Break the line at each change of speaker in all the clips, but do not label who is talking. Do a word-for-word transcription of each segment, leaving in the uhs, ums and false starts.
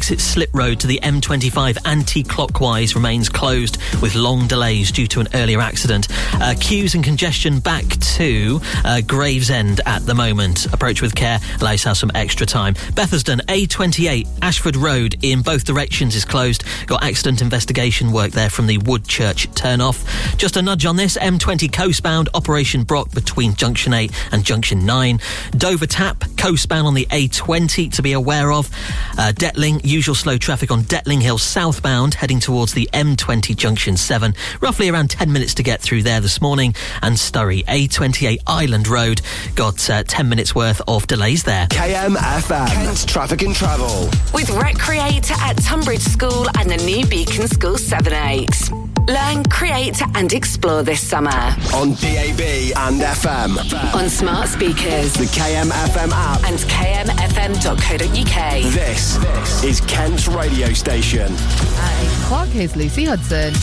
exit Slip Road to the M twenty-five anti-clockwise remains closed with long delays due to an earlier accident. Uh, queues and congestion back to uh, Gravesend at the moment. Approach with care, allow yourself some extra time. Bethersden, A twenty-eight, Ashford Road in both directions is closed. Got accident investigation work there from the Woodchurch turn-off. Just a nudge on this, M twenty coastbound, Operation Brock between Junction eight and Junction nine. Dover Tap, coastbound on the A twenty to be aware of. Uh, Detling, usual slow traffic on Detling Hill southbound, heading towards the M twenty Junction seven. Roughly around ten minutes to get through there this morning. And Sturry, A twenty-eight Island Road, got uh, ten minutes worth of delays there.
K M F M, Kent Traffic and Travel.
With Recreate at Tunbridge School and the new Beacon School seven eight. Learn, create and explore this summer.
On D A B and F M.
On smart speakers.
The K M F M app.
And k m f m dot co dot u k.
This, this is Kent's radio station.
Hi, Clark, here's Lucy Hudson.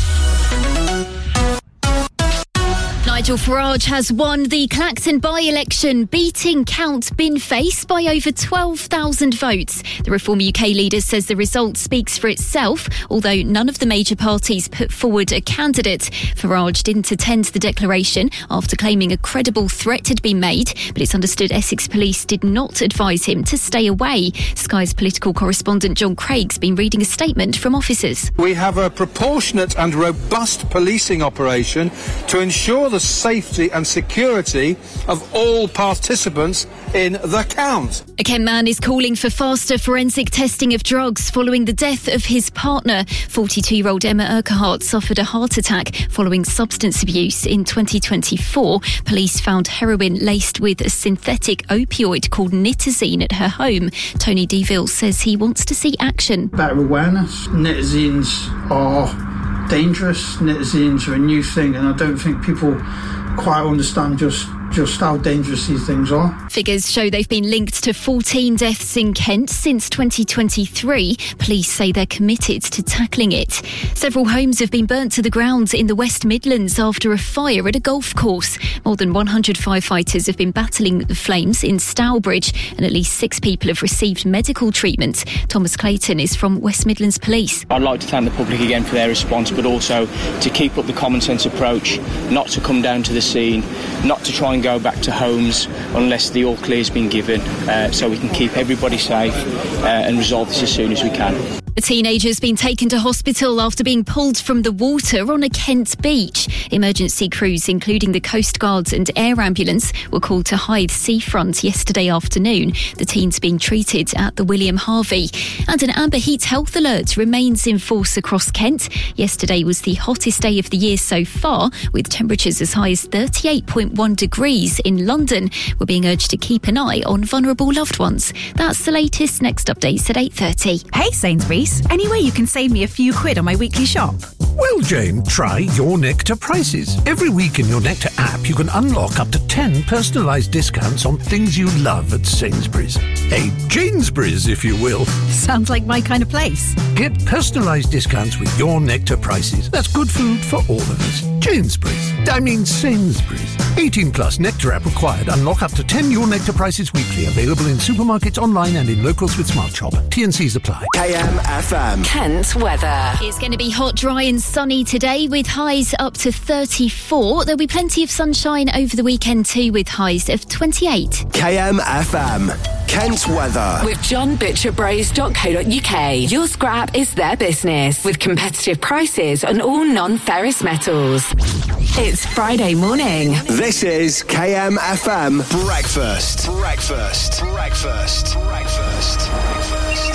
Nigel Farage has won the Clacton by-election, beating Count Bin Face by over twelve thousand votes. The Reform U K leader says the result speaks for itself, although none of the major parties put forward a candidate. Farage didn't attend the declaration after claiming a credible threat had been made, but it's understood Essex Police did not advise him to stay away. Sky's political correspondent John Craig's been reading a statement from officers.
We have a proportionate and robust policing operation to ensure the safety and security of all participants in the count.
A Kent man is calling for faster forensic testing of drugs following the death of his partner. forty-two-year-old Emma Urquhart suffered a heart attack following substance abuse in twenty twenty-four. Police found heroin laced with a synthetic opioid called nitazene at her home. Tony Deville says he wants to see action.
Better awareness. Nitazenes are dangerous. Nitazenes are a new thing, and I don't think people quite understand just just how dangerous these things are.
Figures show they've been linked to fourteen deaths in Kent since twenty twenty-three. Police say they're committed to tackling it. Several homes have been burnt to the ground in the West Midlands after a fire at a golf course. More than one hundred firefighters have been battling the flames in Stourbridge, and at least six people have received medical treatment. Thomas Clayton is from West Midlands Police.
I'd like to thank the public again for their response, but also to keep up the common sense approach, not to come down to the scene, not to try and go back to homes unless the all clear has been given, uh, so we can keep everybody safe uh, and resolve this as soon as we can.
A teenager's been taken to hospital after being pulled from the water on a Kent beach. Emergency crews, including the Coast Guards and air ambulance, were called to Hythe seafront yesterday afternoon. The teen's being treated at the William Harvey. And an amber heat health alert remains in force across Kent. Yesterday was the hottest day of the year so far, with temperatures as high as thirty-eight point one degrees in London. We're being urged to keep an eye on vulnerable loved ones. That's the latest. Next updates at eight thirty.
Hey Sainsbury's, any way you can save me a few quid on my weekly shop?
Well, Jane, try Your Nectar Prices. Every week in Your Nectar app, you can unlock up to ten personalised discounts on things you love at Sainsbury's. A Janesbury's, if you will.
Sounds like my kind of place.
Get personalised discounts with Your Nectar Prices. That's good food for all of us. Janesbury's. I mean Sainsbury's. eighteen plus Nectar app required. Unlock up to ten Your Nectar Prices weekly. Available in supermarkets, online and in locals with Smart Shop. T and C's apply.
K M F M.
Kent weather.
It's going to be hot, dry and sunny today with highs up to thirty-four. There'll be plenty of sunshine over the weekend too with highs of twenty-eight.
K M F M. Kent weather.
With john butcher bros dot co dot u k. Your scrap is their business with competitive prices on all non-ferrous metals. It's Friday morning.
This is K M F M Breakfast. Breakfast. Breakfast. Breakfast. Breakfast.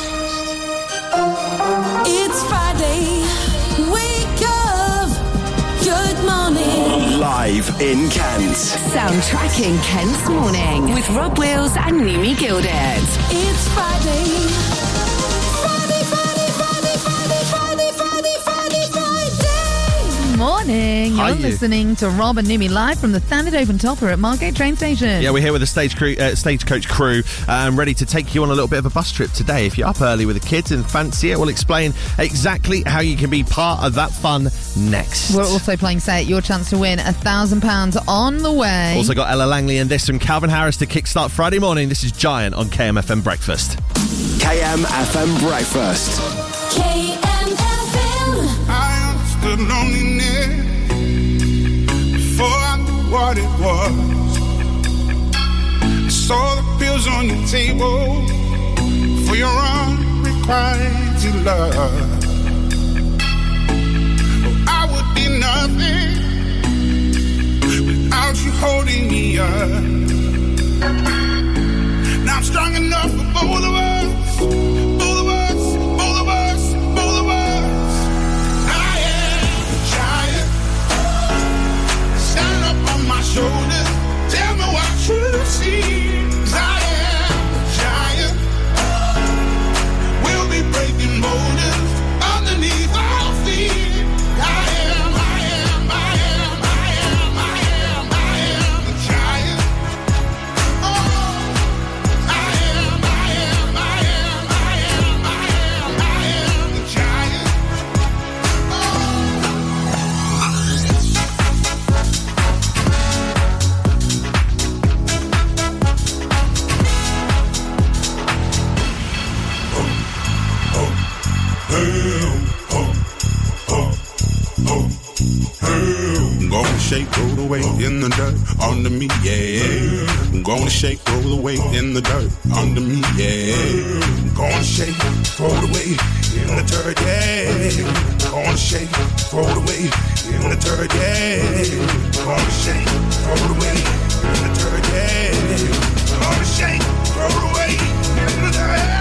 It's Friday. Wake up. Good morning.
Live in Kent.
Soundtracking Kent's morning with Rob Wills and Nimi Gilded.
It's Friday. Friday, Friday, Friday, Friday, Friday, Friday, Friday, Friday.
Morning. You're
Hi, you.
listening to Rob and Nimi live from the Standard Open Topper at Margate train station.
Yeah, we're here with the stage crew, uh, stagecoach crew, um, ready to take you on a little bit of a bus trip today. If you're up early with the kids and fancy it, we'll explain exactly how you can be part of that fun next.
We're also playing Say It, your chance to win a thousand pounds on the way.
Also got Ella Langley and this from Calvin Harris to kickstart Friday morning. This is Giant on K M F M Breakfast.
K K M F M Breakfast.
K M F M.
I understood loneliness before I knew what it was. I saw the pills on your table for your unrequited love. Oh, I would be nothing without you holding me up. Now I'm strong enough for both of us, both of us, both of us, both of us. I am a giant. Stand up on my shoulders, tell me what you see. 'Cause I am a giant. We'll be breaking boulders underneath our feet. I am, I am, I am, I am, I am, I am a giant. I'm gonna shake, roll away in the dirt under me, yeah. I'm gonna shake, roll away in the dirt under me, yeah. I'm gonna shake, roll away in the dirt, yeah. I'm gonna shake, roll away in the dirt, yeah. I'm gonna shake, roll away in the dirt, yeah. I'm gonna shake, roll away in the dirt.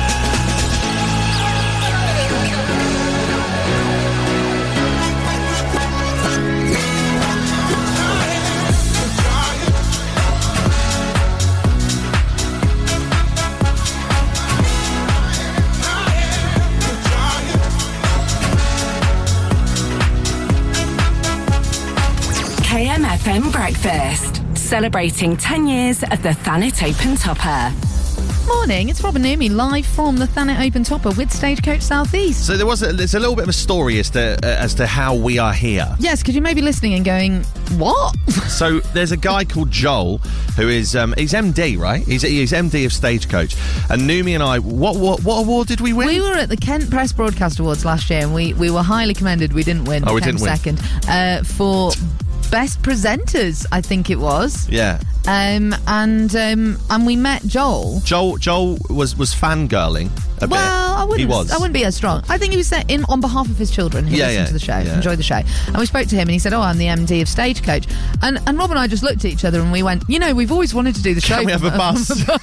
K M F M Breakfast, celebrating ten years of the Thanet Open Topper.
Morning, it's Rob and Naomi live from the Thanet Open Topper with Stagecoach South East.
So there was a, there's a little bit of a story as to uh, as to how we are here.
Yes, because you may be listening and going, what?
So there's a guy called Joel who is um, he's M D, right? He's he's M D of Stagecoach, and Naomi and I, what what what award did we win?
We were at the Kent Press Broadcast Awards last year, and we we were highly commended. We didn't win.
Oh, we
came
didn't win.
second uh, for best presenters, I think it was.
Yeah.
Um, and um, and we met Joel.
Joel Joel was was fangirling a bit.
Well, I wouldn't.
He was.
I wouldn't be as strong. I think he was set in on behalf of his children who
Yeah,
listened
yeah,
to the show,
yeah.
enjoyed the show. And we spoke to him, and he said, "Oh, I'm the M D of Stagecoach." And and Rob and I just looked at each other, and we went, "You know, we've always wanted to do the show.
Can we have
from
a bus?"
from a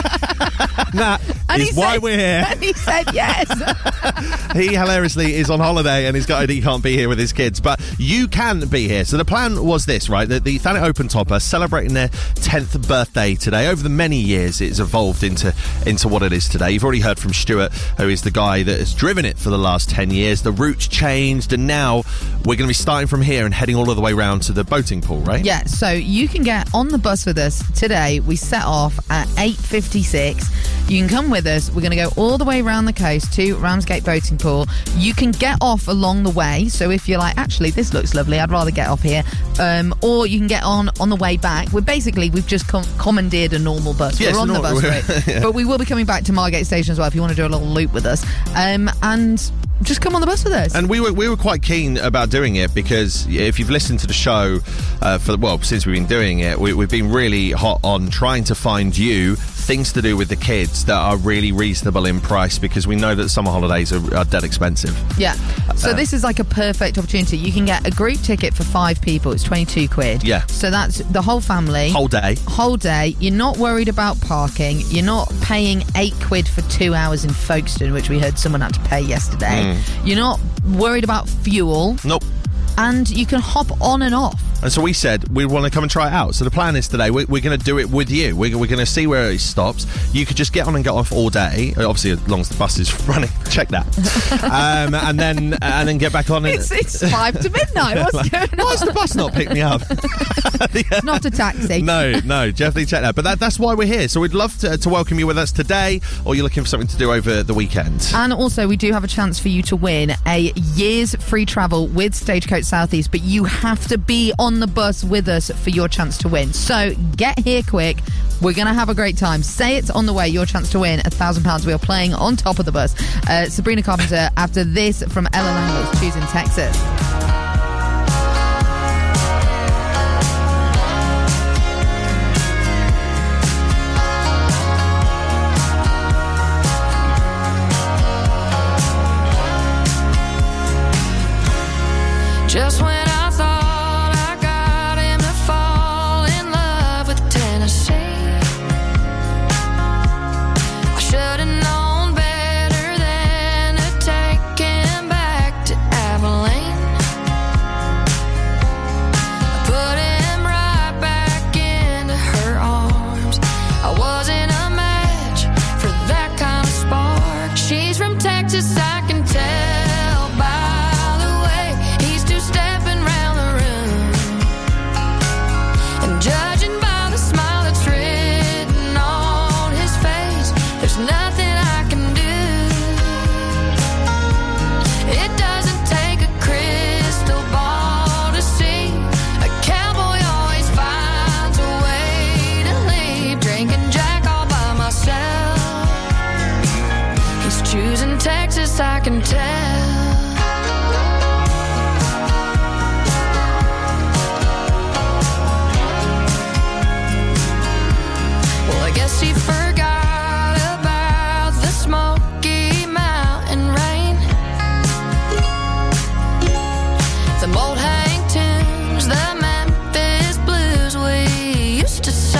bus.
That
And
is
he
why
said-
we're here.
And he said yes.
He hilariously is on holiday and he's got he can't be here with his kids, but you can be here. So the plan was this, right? That the Thanet Open Topper celebrating their tenth birthday today. Over the many years, it's evolved into into what it is today. You've already heard from Stuart, who is the guy that has driven it for the last ten years. The route's changed, and now we're going to be starting from here and heading all of the way round to the boating pool, right?
Yeah, so you can get on the bus with us today. We set off at eight fifty-six. You can come with us. We're going to go all the way around the coast to Ramsgate Boating Pool. You can get off along the way. So if you're like, actually, this looks lovely, I'd rather get off here. Um, or you can get on on the way back. We're basically, we've just com- commandeered a normal bus.
Yes,
we're on the
normal-
bus route.
yeah.
But we will be coming back to Margate Station as well if you want to do a little loop with us. Um, and just come on the bus with us.
And we were we were quite keen about doing it because if you've listened to the show uh, for well since we've been doing it, we, we've been really hot on trying to find you things to do with the kids that are really reasonable in price, because we know that summer holidays are, are dead expensive.
Yeah. So
Uh,
this is like a perfect opportunity. You can get a group ticket for five people. It's twenty-two quid.
Yeah.
So that's the whole family.
Whole day.
Whole day. You're not worried about parking. You're not paying eight quid for two hours in Folkestone, which we heard someone had to pay yesterday.
Mm.
You're not worried about fuel.
Nope.
And you can hop on and off.
And so we said we want to come and try it out. So the plan is today we're, we're going to do it with you. We're, we're going to see where it stops. You could just get on and get off all day, obviously as long as the bus is running. Check that. um, and then and then get back on. And,
It's, it's five to midnight. What's going on?
Why does the bus not pick me up?
It's not a taxi.
No, no, definitely check that. But that, that's why we're here. So we'd love to, to welcome you with us today, or you're looking for something to do over the weekend.
And also, we do have a chance for you to win a year's free travel with Stagecoach South East, but you have to be on on the bus with us for your chance to win. So get here quick. We're going to have a great time. Say it's on the way, your chance to win a thousand pounds. We are playing on top of the bus. Uh, Sabrina Carpenter after this from Ella Langles, Choosing Texas.
Just when I thought I got him to fall in love with Tennessee, I should have known better than to take him back to Abilene. I put him right back into her arms. I wasn't a match for that kind of spark. She's from Texas, I can tell. I can tell. Well, I guess he forgot about the Smoky Mountain rain, the old hang tunes, the Memphis blues we used to sing.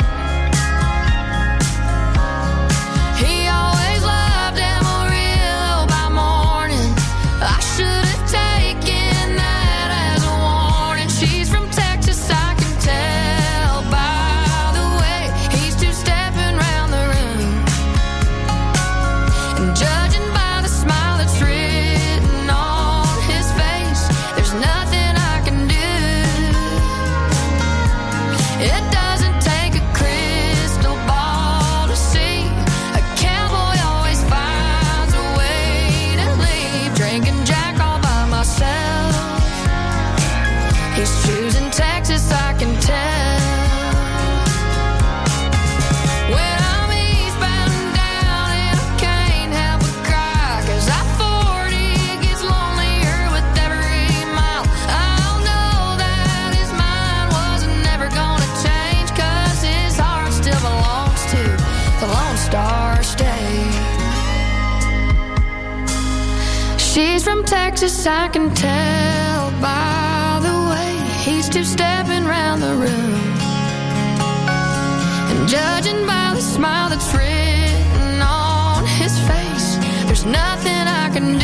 She's from Texas, I can tell by the way he's two-stepping round the room, and judging by the smile that's written on his face, there's nothing I can do.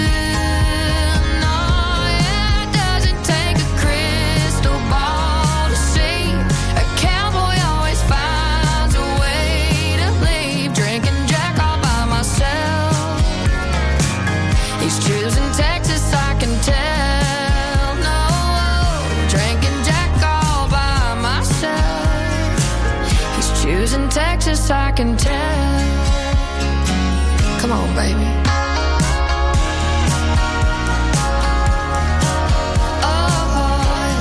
Choosing Texas, I can tell. No, drinking Jack all by myself. He's choosing Texas, I can tell. Come on, baby. Oh,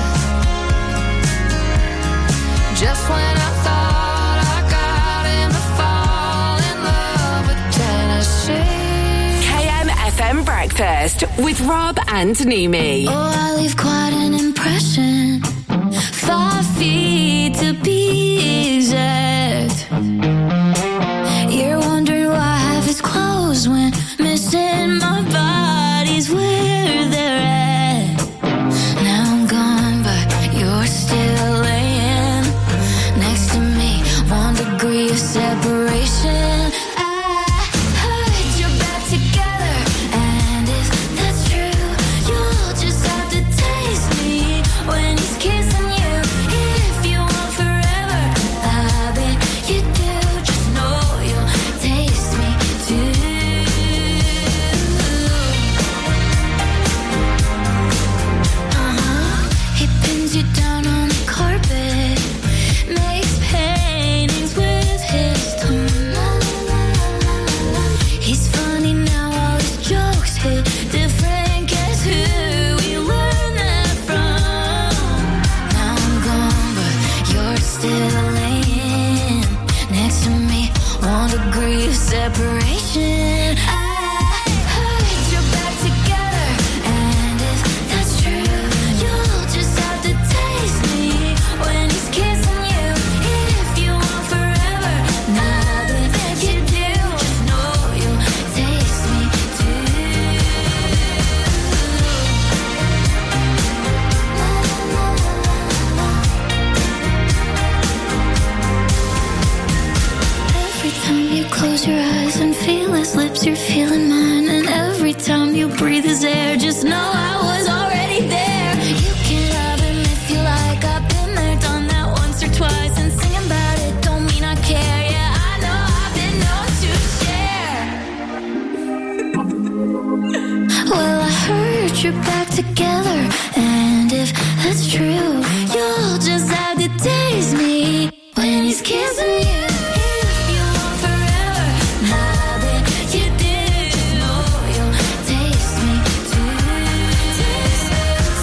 just when I thought I got him to fall in love with Tennessee.
F M Breakfast with Rob and Numi.
Oh, I leave quite an impression. Five feet to be exact. You're wondering why half is closed when missing my body's where they're at. Now I'm gone, but you're still laying next to me. One degree of separation. When he's kissing you, if you want forever, put you back together. And if that's true, you'll just have to taste me when he's kissing you. If you want forever, I bet you do. Oh, you'll taste me too. Taste me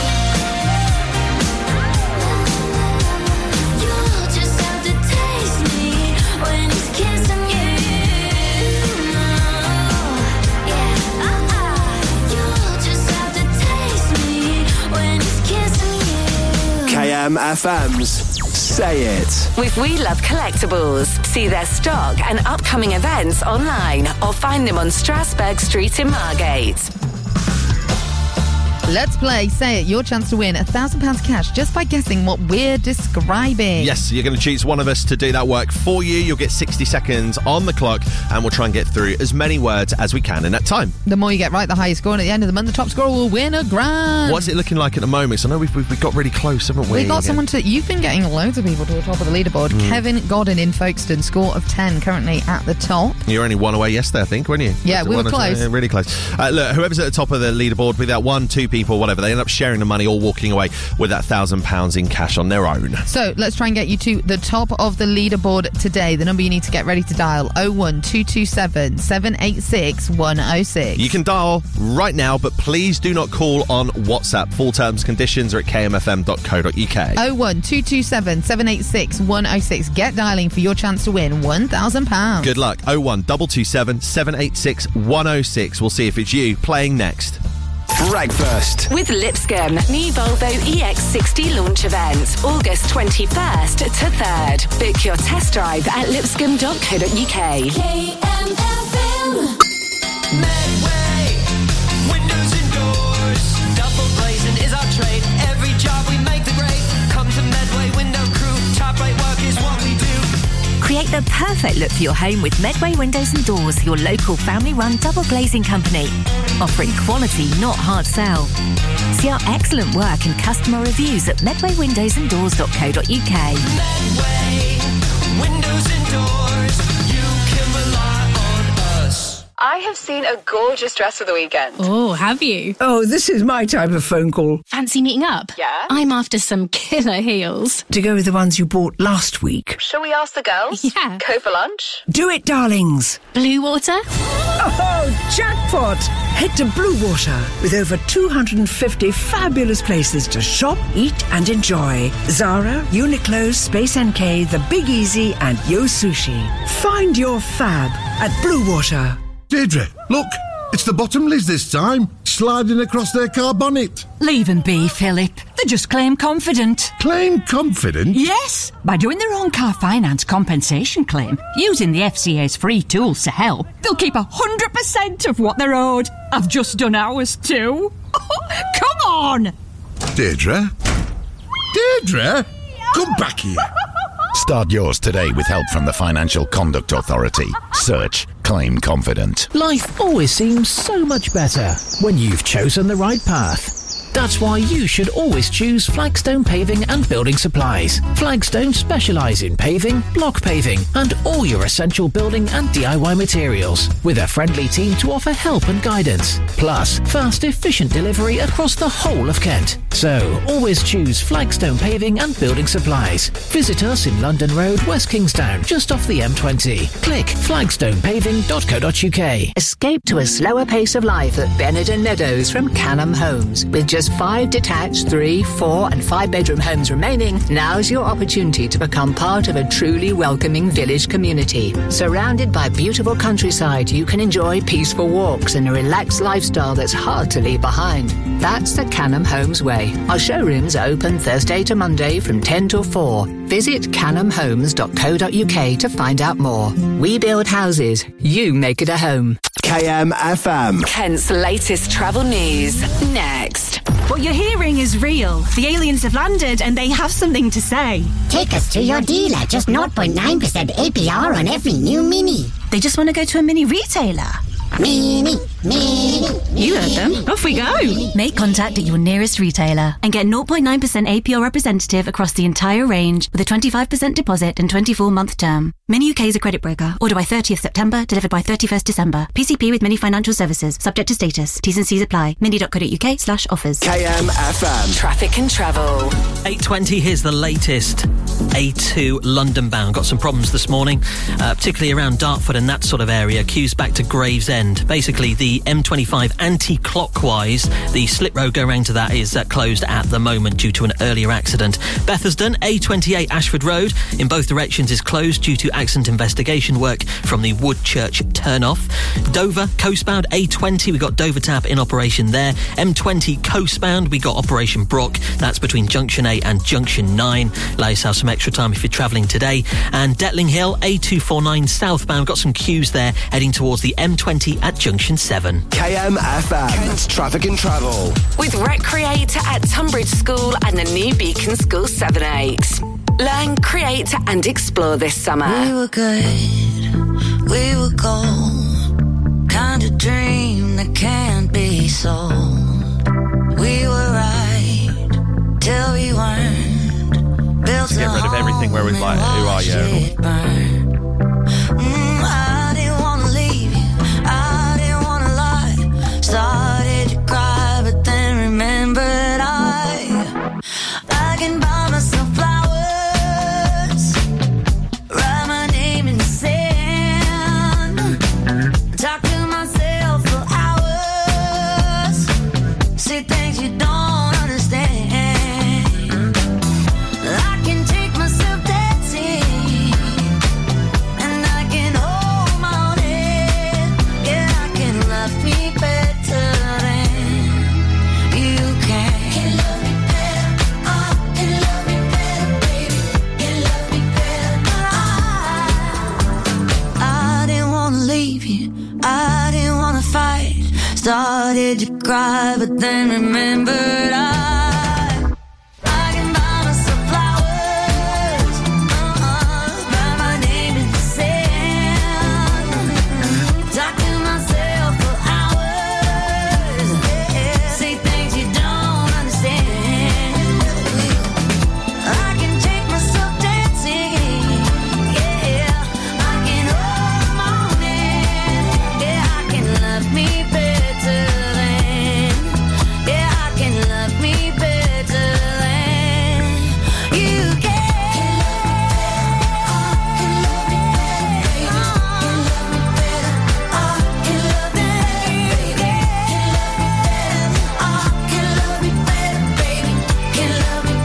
too. You'll just have to taste me when he's kissing you. Yeah, uh-uh. You'll just have to taste me when he's kissing you.
K M F M's Say It.
With We Love Collectibles. See their stock and upcoming events online or find them on Strasbourg Street in Margate.
Let's play Say It. Your chance to win a thousand pounds cash just by guessing what we're describing.
Yes, you're going to choose one of us to do that work for you. You'll get sixty seconds on the clock, and we'll try and get through as many words as we can in that time.
The more you get right, the higher score. And at the end of the month, the top scorer will win a grand.
What's it looking like at the moment? So I know we've, we've got really close, haven't we?
We got someone to... You've been getting loads of people to the top of the leaderboard. Mm. Kevin Godden in Folkestone, score of ten, currently at the top.
You were only one away yesterday, I think, weren't you?
Yeah, we were
one
close.
Uh, really close. Uh, look, whoever's at the top of the leaderboard, with that one, two people, whatever, they end up sharing the money or walking away with that thousand pounds in cash on their own.
So let's try and get you to the top of the leaderboard today. The number you need to get ready to dial, oh one two two seven, seven eight six, one oh six.
You can dial right now, but please do not call on WhatsApp. Full terms, conditions are at k m f m dot co dot u k.
oh one two two seven, seven eight six, one oh six. Get dialing for your chance to win one thousand pounds.
Good luck. oh one two two seven, seven eight six, one oh six. We'll see if it's you playing next.
Breakfast
With Lipscomb, new Volvo E X sixty launch event, August twenty-first to third. Book your test drive at lipscomb dot co dot u k.
K M F M.
Medway, windows and doors, double glazing is our trade. Every job we make the grade. Come to Medway Window Crew, top rate work is what we do.
Create the perfect look for your home with Medway Windows and Doors, your local family-run double glazing company. Offering quality, not hard sell. See our excellent work and customer reviews at medway windows and doors dot co dot u k.
Medway, windows and doors, you can rely on us.
I have seen a gorgeous dress for the weekend.
Oh, have you?
Oh, this is my type of phone call.
Fancy meeting up?
Yeah.
I'm after some killer heels.
To go with the ones you bought last week.
Shall we ask the girls?
Yeah.
Go for lunch?
Do it, darlings.
Blue Water?
Oh, jackpot! Head to Blue Water with over two hundred fifty fabulous places to shop, eat and enjoy. Zara, Uniqlo, Space N K, The Big Easy and Yo Sushi. Find your fab at Blue Water.
Deirdre, look, it's the Bottomleys this time, sliding across their car bonnet.
Leave them be, Philip. They just claim confident.
Claim confident?
Yes, by doing their own car finance compensation claim, using the F C A's free tools to help, they'll keep one hundred percent of what they're owed. I've just done ours too. Come on!
Deirdre? Deirdre? Come back here.
Start yours today with help from the Financial Conduct Authority. Search Claim Confident.
Life always seems so much better when you've chosen the right path. That's why you should always choose Flagstone Paving and Building Supplies. Flagstone specialise in paving, block paving and all your essential building and D I Y materials, with a friendly team to offer help and guidance. Plus, fast, efficient delivery across the whole of Kent. So, always choose Flagstone Paving and Building Supplies. Visit us in London Road, West Kingstown, just off the M twenty. Click flagstone paving dot co dot u k.
Escape to a slower pace of life at Benenden Meadows from Canham Homes. With just five detached, three, four and five bedroom homes remaining, now's your opportunity to become part of a truly welcoming village community. Surrounded by beautiful countryside, you can enjoy peaceful walks and a relaxed lifestyle that's hard to leave behind. That's the Canham Homes way. Our showrooms are open Thursday to Monday from ten till four. Visit canham homes dot co dot u k to find out more. We build houses, you make it a home.
K M F M.
Kent's latest travel news. Next.
What you're hearing is real. The aliens have landed and they have something to say.
Take us to your dealer. Just zero point nine percent A P R on every new Mini.
They just want to go to a Mini retailer.
Mini, Mini,
You heard them. Off we go.
Make contact at your nearest retailer and get zero point nine percent A P R representative across the entire range with a twenty-five percent deposit and twenty-four month term. Mini U K is a credit broker. Order by thirtieth September, delivered by thirty-first December. P C P with Mini Financial Services. Subject to status. T's and C's apply. mini.co.uk slash offers.
K M F M.
Traffic and travel.
eight twenty, here's the latest. A two London bound. Got some problems this morning, uh, particularly around Dartford and that sort of area. Queues back to Gravesend. Basically, the M twenty-five anti-clockwise, the slip road going round to that is uh, closed at the moment due to an earlier accident. Bethersden, A twenty-eight Ashford Road in both directions is closed due to accident investigation work from the Woodchurch turn-off. Dover, coastbound A twenty, we got Dover Tap in operation there. M twenty coastbound, we got Operation Brock. That's between Junction eight and Junction nine. Allow yourself some extra time if you're travelling today. And Detling Hill, A two forty-nine southbound, got some queues there heading towards the M twenty at Junction seven.
K M F M. Kent's Traffic and Travel.
With Recreator at Tunbridge School and the new Beacon School seven eight. Learn, create and explore this summer.
We were good, we were gold, kind of dream that can't be sold. We were right till we weren't. Built
To get rid of everything where it's like, who are you?
Mm, I didn't want to leave you, I didn't want to lie. Started to cry, but then remembered I I can buy myself flowers, write my name in the sand, talk to myself for hours, say things you don't understand. I can take myself dancing, and I can hold my own head. Yeah, I can love me better than you can. Can love me better, oh, can love me better, baby. Can love me better. I, I didn't want to leave you, I didn't want to fight. Started to cry, but then remembered I I can buy myself flowers, uh-uh, write my name in the sand, talk to myself for hours, yeah, say things you don't understand. I can take myself dancing, yeah, I can hold my own hand, yeah, I can love me better than, yeah, I can love me better than you can. Can love me better, can love me better, oh, can love me better, oh, can love me better, baby, can love me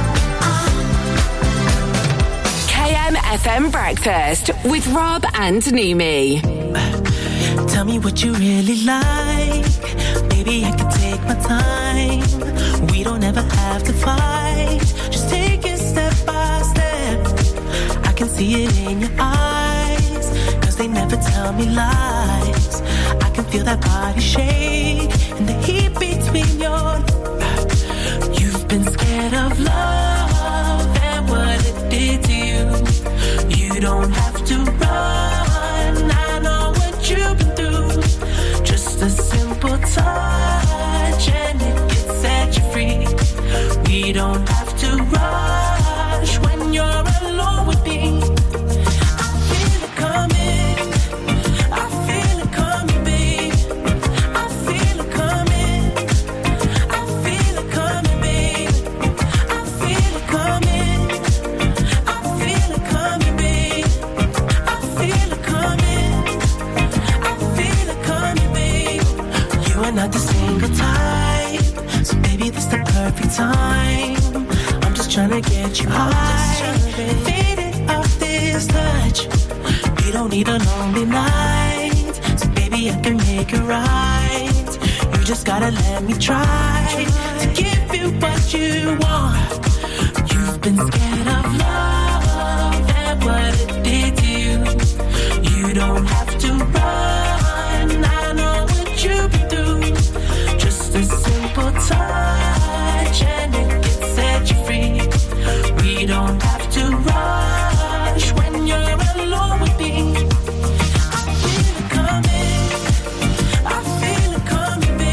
better, oh.
K M F M Breakfast with Rob and Numi.
Tell me what you really like. Baby, I can take my time. We don't ever have to fight. Just take it step by step. I can see it in your eyes, cause they never tell me lies. I can feel that body shake and the heat between your legs. You've been scared of love and what it did to you. You don't have to run, I know what you've been through. Just a simple touch and it can set you free. We don't have to rush when you're alone with me. I feel it coming, I feel it coming, babe. I feel it coming, I feel it coming, babe. I feel it coming, I feel it coming, babe. I feel it coming, I feel it coming, babe. You are not the single type, so baby, this the perfect time. I'm just trying to get you high, faded off this touch. You don't need a lonely night, so baby, I can make it right. You just gotta let me try to give you what you want. You've been scared of love and what it did to you. You don't have to run, I know what you've been through. Just a simple touch and it can set you free. We don't have to rush when you're alone with me. I feel it coming, I feel it coming, baby.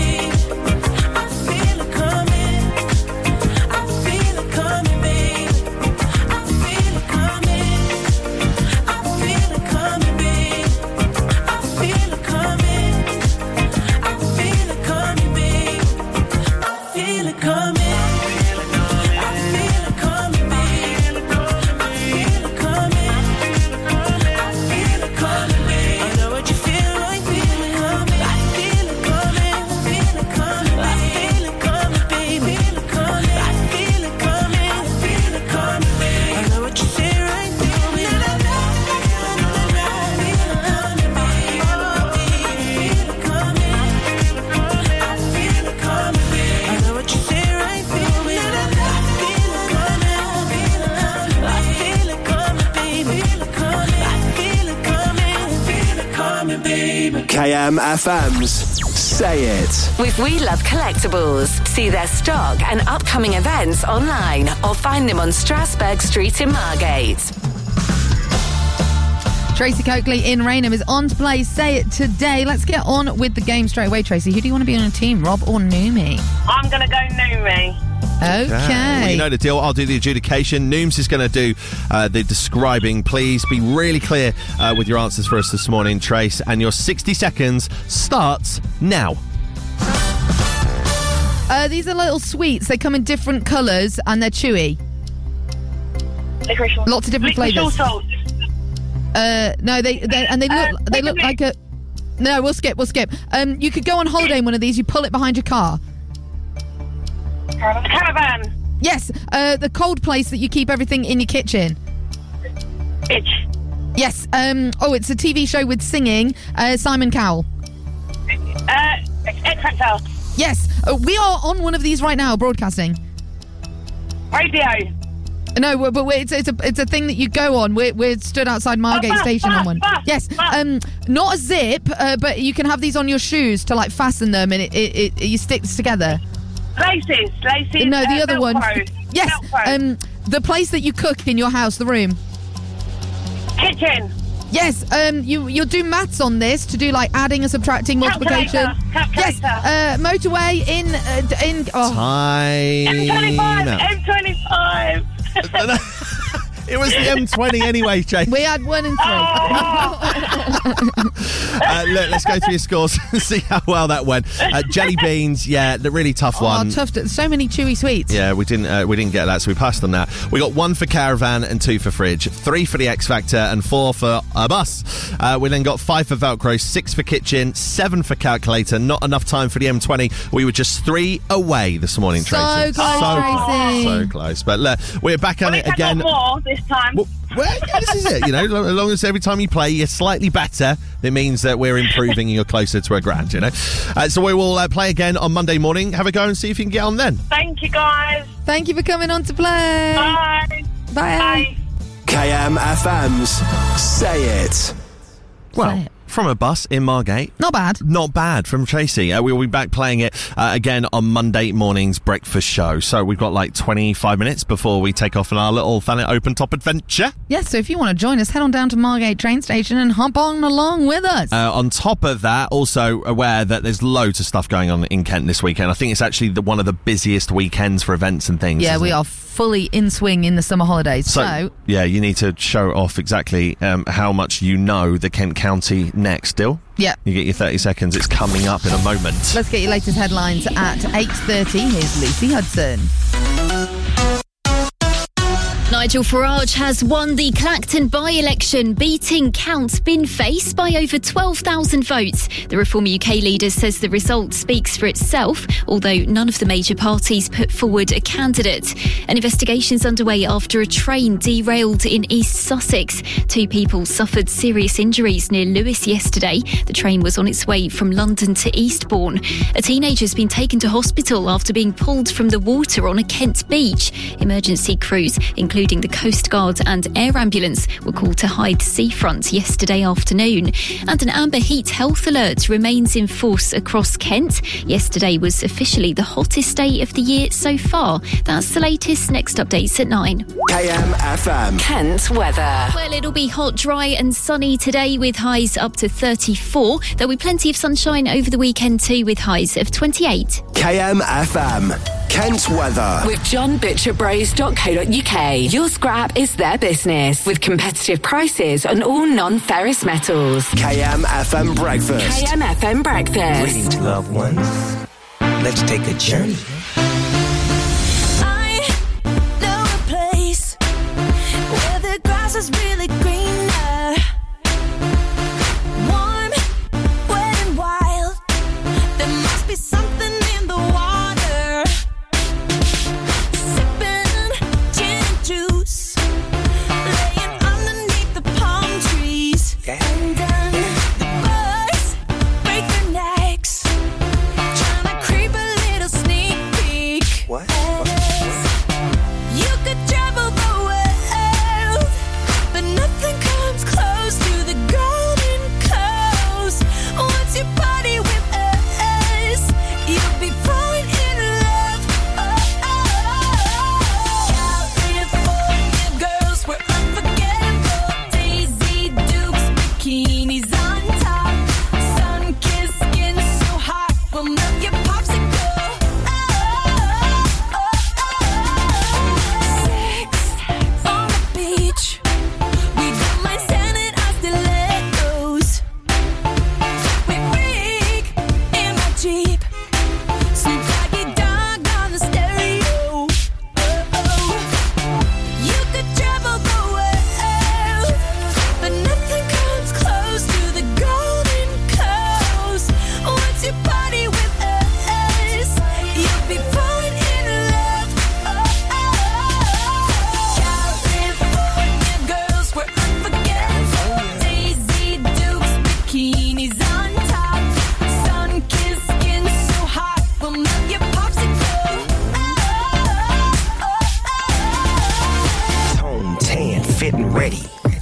M F M's Say It.
With We Love Collectibles. See their stock and upcoming events online or find them on Strasbourg Street in Margate.
Tracy Coakley in Raynham is on to play Say It today. Let's get on with the game straight away, Tracy. Who do you want to be on a team, Rob or Noomi?
I'm going to go Noomi.
Okay.
Well, you know the deal. I'll do the adjudication. Nooms is going to do uh, the describing. Please be really clear uh, with your answers for us this morning, Trace. And your sixty seconds starts now.
Uh, these are little sweets. They come in different colours and they're chewy.
Licorice.
Lots of different flavours.
Salt.
Uh, no, they, they and they look
Uh,
they look like a. No, we'll skip. We'll skip. Um, you could go on holiday in one of these. You pull it behind your car.
Caravan.
Yes. Uh, the cold place that you keep everything in your kitchen.
Itch.
Yes. Um. Oh, it's a T V show with singing. Uh, Simon Cowell.
Uh, X Factor.
Yes. Uh, we are on one of these right now, broadcasting.
Radio.
No, but but it's it's a it's a thing that you go on. We're we're stood outside Margate
Oh, bus,
Station
bus,
on one.
bus,
Yes,
bus.
um, not a zip, uh, but you can have these on your shoes to like fasten them, and it it, it you sticks together.
Laces. Laces.
No, the
uh,
other one.
Velcro.
Yes,
Velcro.
um, the place that you cook in your house, the room.
Kitchen.
Yes, um, you you'll do maths on this to do like adding and subtracting, multiplication.
Calculator.
Yes, uh, motorway in uh, d- in. Oh.
Time.
M twenty-five. M twenty-five.
It was the M twenty anyway, Jay.
We had one and three.
uh, look, let's go through your scores and see how well that went. Uh, jelly beans, yeah, the really tough
Oh,
one.
tough. To, so many chewy sweets.
Yeah, we didn't uh, we didn't get that, so we passed on that. We got one for Caravan and two for Fridge, three for the X Factor and four for a bus. Uh, we then got five for Velcro, six for Kitchen, seven for Calculator. Not enough time for the M twenty. We were just three away this morning,
So
Tracy.
close,
so
Tracy.
so close. But look, we're back on
Well,
it
I
again.
got more this time.
Well, well, yeah, this is it. You know, as long as every time you play you're slightly better, it means that we're improving and you're closer to a grand. You know, uh, so we will uh, play again on Monday morning. Have a go and see if you can get on then.
Thank you, guys.
Thank you for coming on to play.
Bye.
Bye.
Bye.
K M F M's Say It.
Well,
Say it.
from a bus in Margate.
Not bad.
Not bad from Tracy. Uh, we'll be back playing it uh, again on Monday morning's breakfast show. So we've got like twenty-five minutes before we take off on our little Thanet Open Top adventure.
Yes, so if you want to join us, head on down to Margate train station and hop on along with us.
Uh, on top of that, also aware that there's loads of stuff going on in Kent this weekend. I think it's actually the, one of the busiest weekends for events and things.
yeah,
isn't
we
it?
are fully in swing in the summer holidays. So,
So, yeah, you need to show off exactly um, how much you know the Kent County next, Dill.
yeah.
You get your thirty seconds. It's coming up in a moment.
Let's get your latest headlines at eight thirty. Here's Lucy Hudson.
Nigel Farage has won the Clacton by-election, beating Count Bin Face by over twelve thousand votes. The Reform U K leader says the result speaks for itself, although none of the major parties put forward a candidate. An investigation's underway after a train derailed in East Sussex. Two people suffered serious injuries near Lewes yesterday. The train was on its way from London to Eastbourne. A teenager's been taken to hospital after being pulled from the water on a Kent beach. Emergency crews, including including the Coast Guard and air ambulance, were called to Hythe seafront yesterday afternoon. And an amber heat health alert remains in force across Kent. Yesterday was officially the hottest day of the year so far. That's the latest. Next updates at nine.
K M F M.
Kent weather.
Well, it'll be hot, dry and sunny today with highs up to thirty-four. There'll be plenty of sunshine over the weekend too with highs of twenty-eight.
K M F M. Kent weather.
With john butcher bros dot co dot uk. Your scrap is their business. With competitive prices on all non-ferrous metals.
K M F M breakfast.
K M F M breakfast.
Greetings, loved ones. Let's take a journey.
I know a place where the grass is really greener. Warm, wet and wild. There must be something in the water. Sipping gin and juice, laying underneath the palm trees. And then the birds break their necks, trying to creep a little sneak peek.
What?
You could travel the world, but nothing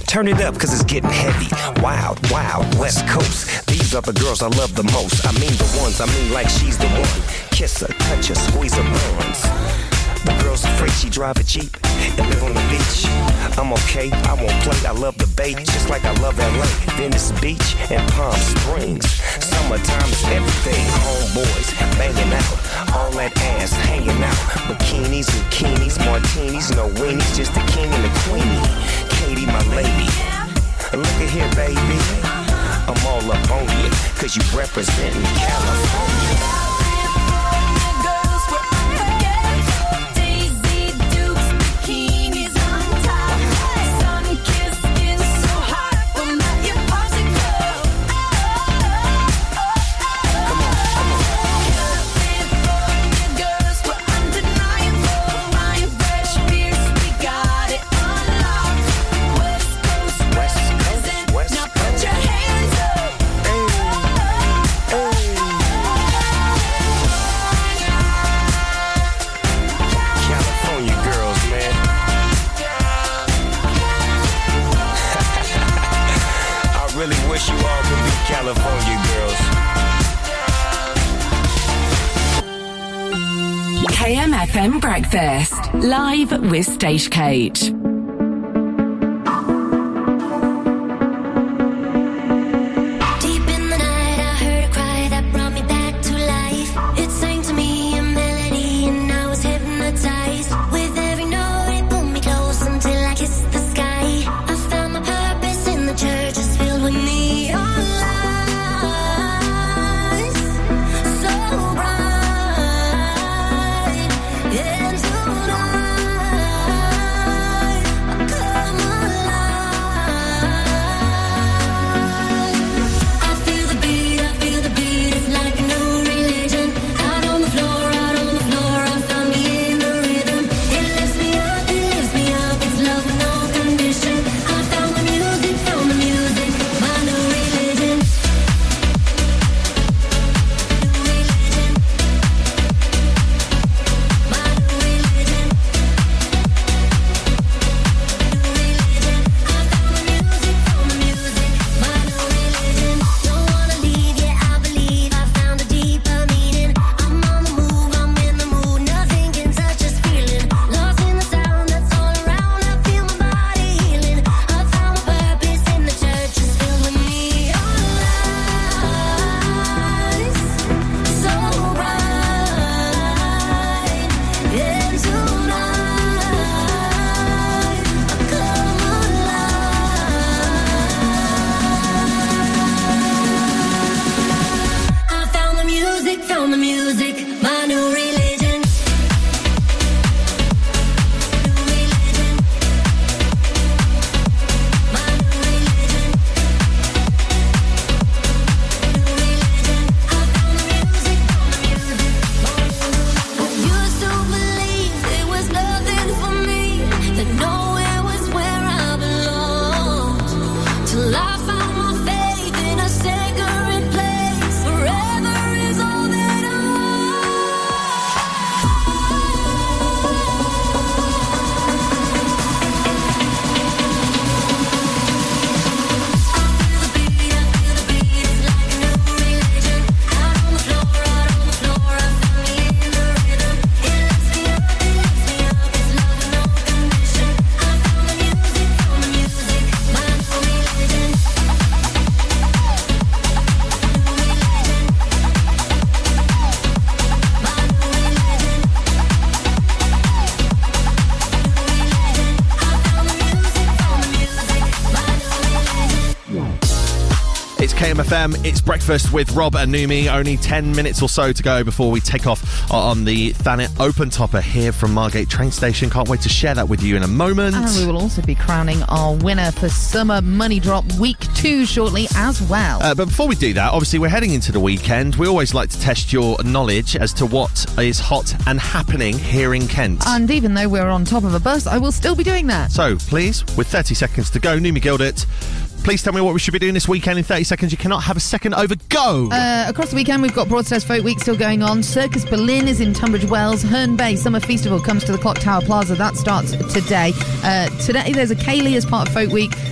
Turn it up, cause it's getting heavy. Wild, wild, West Coast. These are the girls I love the most. I mean the ones, I mean like she's the one. Kiss her, touch her, squeeze her bones. The girl's afraid she drive a Jeep and live on the beach. I'm okay, I won't play, I love the bay, just like I love L A, Venice Beach, and Palm Springs. Summertime is everything, homeboys banging out, all that ass hanging out. Bikinis, bikinis, martinis, no weenies, just the king and the queenie. Katie, my lady, look at here, baby. I'm all up on you, cause you representing California. You all could be California girls.
K M F M Breakfast, live with Stagecoach.
K M F M, it's Breakfast with Rob and Numi. Only ten minutes or so to go before we take off on the Thanet Open Topper here from Margate train station. Can't wait to share that with you in a moment.
And we will also be crowning our winner for Summer Money Drop Week two shortly as well.
Uh, but before we do that, obviously we're heading into the weekend. We always like to test your knowledge as to what is hot and happening here in Kent.
And even though we're on top of a bus, I will still be doing that.
So please, with thirty seconds to go, Numi Gildert, please tell me what we should be doing this weekend in thirty seconds. You cannot have a second over. Go!
Uh, across the weekend, we've got Broadstairs Folk Week still going on. Circus Berlin is in Tunbridge Wells. Herne Bay Summer Festival comes to the Clock Tower Plaza. That starts today. Uh, today, there's a Ceilidh as part of Folk Week.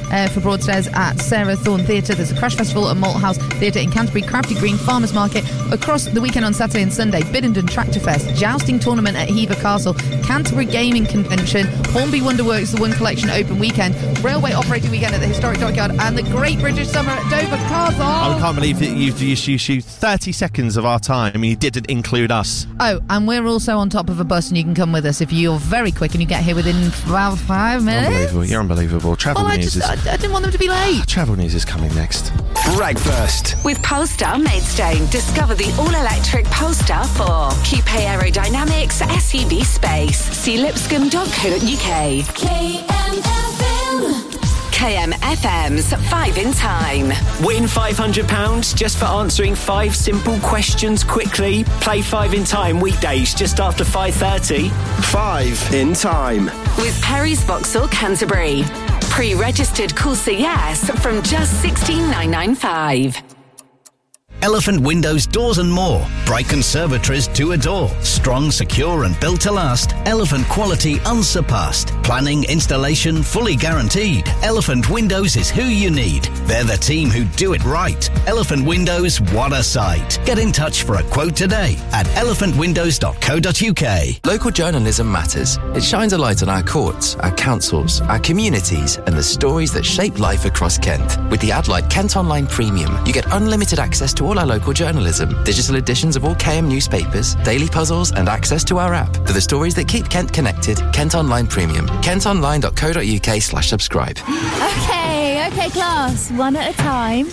uh, for Broadstairs at Sarah Thorne Theatre. There's a Crash Festival at Malthouse Theatre in Canterbury, Crafty Green Farmers Market across the weekend on Saturday and Sunday, Biddenden Tractor Fest, Jousting Tournament at Hever Castle, Canterbury Gaming Convention, Hornby Wonderworks, the One Collection Open Weekend, Railway Operating Weekend at the Historic Dockyard, and the Great British Summer at Dover Castle.
I can't believe that you've used you, you, thirty seconds of our time and you didn't include us.
Oh, and we're also on top of a bus, and you can come with us if you're very quick and you get here within about five minutes.
Unbelievable. You're unbelievable. Travel
well,
news
I, just,
is...
I, I didn't want them to be late.
Travel news is coming next.
Breakfast.
With Polestar Maidstone, discover the all-electric Polestar four. Coupe aerodynamics, S U V space. See lipscomb dot co dot uk.
K M F M.
K M F M's five in Time.
Win five hundred pounds just for answering five simple questions quickly. Play five in Time weekdays just after five thirty.
Five in Time.
With Perry's Vauxhall Canterbury. Pre-registered call say yes from just sixteen nine ninety-five.
Elephant Windows, Doors and More. Bright conservatories to adore. Strong, secure and built to last. Elephant quality unsurpassed. Planning, installation, fully guaranteed. Elephant Windows is who you need. They're the team who do it right. Elephant Windows, what a sight. Get in touch for a quote today at elephant windows dot co dot uk.
Local journalism matters. It shines a light on our courts, our councils, our communities and the stories that shape life across Kent. With the ad like Kent Online Premium, you get unlimited access to all our local journalism, digital editions of all K M newspapers, daily puzzles and access to our app for the stories that keep Kent connected. Kent Online Premium. kent online dot co dot uk slash subscribe.
Okay, okay, class. One at a time.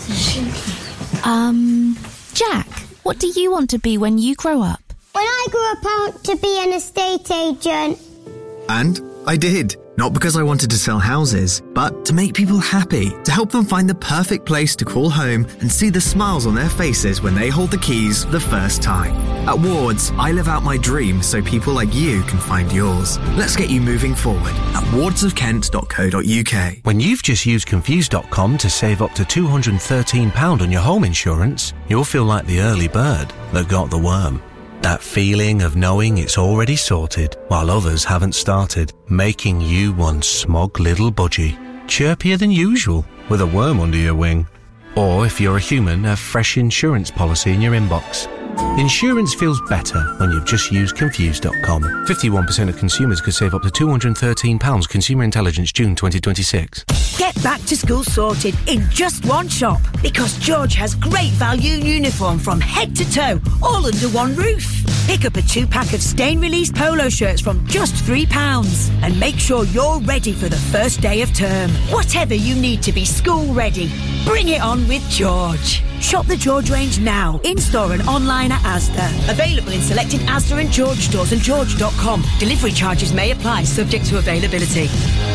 Um, Jack, what do you want to be when you grow up?
When I grew up, I want to be an estate agent.
And I did. Not because I wanted to sell houses, but to make people happy, to help them find the perfect place to call home and see the smiles on their faces when they hold the keys the first time. At Wards, I live out my dream so people like you can find yours. Let's get you moving forward at wards of kent dot co dot uk.
When you've just used confused dot com to save up to two hundred thirteen pounds on your home insurance, you'll feel like the early bird that got the worm. That feeling of knowing it's already sorted while others haven't started, making you one smug little budgie, chirpier than usual with a worm under your wing. Or if you're a human, a fresh insurance policy in your inbox. Insurance feels better when you've just used confused dot com. fifty-one percent of consumers could save up to two hundred thirteen pounds. Consumer Intelligence, June twenty twenty-six.
Get back to school sorted in just one shop, because George has great value uniform from head to toe, all under one roof. Pick up a two-pack of stain-release polo shirts from just three pounds and make sure you're ready for the first day of term. Whatever you need to be school-ready, bring it on with George. Shop the George range now, in-store and online at Asda. Available in selected Asda and George stores and george dot com. Delivery charges may apply, subject to availability.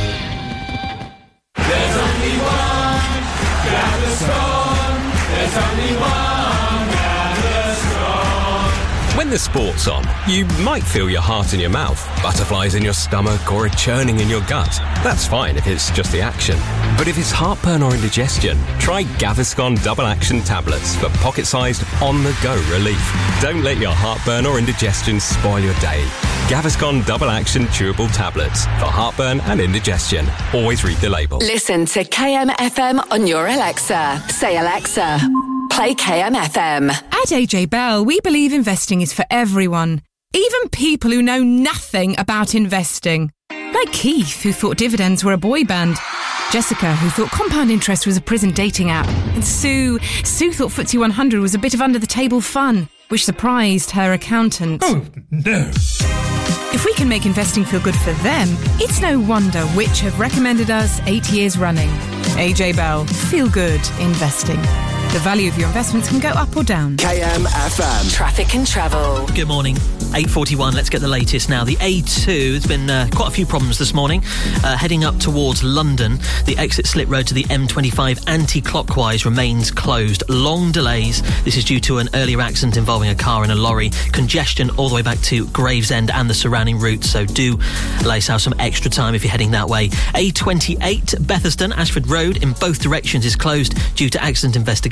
There's only one Gaviscon. There's only one Gaviscon.
When the sport's on, you might feel your heart in your mouth, butterflies in your stomach, or a churning in your gut. That's fine if it's just the action. But if it's heartburn or indigestion, try Gaviscon Double Action Tablets for pocket-sized, on-the-go relief. Don't let your heartburn or indigestion spoil your day. Gaviscon Double Action Chewable Tablets for heartburn and indigestion. Always read the label.
Listen to K M F M on your Alexa. Say, Alexa, play K M F M.
At A J Bell, we believe investing is for everyone, even people who know nothing about investing. Like Keith, who thought dividends were a boy band. Jessica, who thought compound interest was a prison dating app. And Sue, Sue thought F T S E one hundred was a bit of under-the-table fun, which surprised her accountant.
Oh, no.
If we can make investing feel good for them, it's no wonder which have recommended us eight years running. A J Bell, feel good investing. The value of your investments can go up or down.
K M F M.
Traffic and travel.
Good morning. eight forty-one, let's get the latest now. The A two, there's been uh, quite a few problems this morning. Uh, heading up towards London, the exit slip road to the M twenty-five anti-clockwise remains closed. Long delays. This is due to an earlier accident involving a car and a lorry. Congestion all the way back to Gravesend and the surrounding routes, so do allow yourself some extra time if you're heading that way. A twenty-eight, Betherston, Ashford Road in both directions is closed due to accident investigation.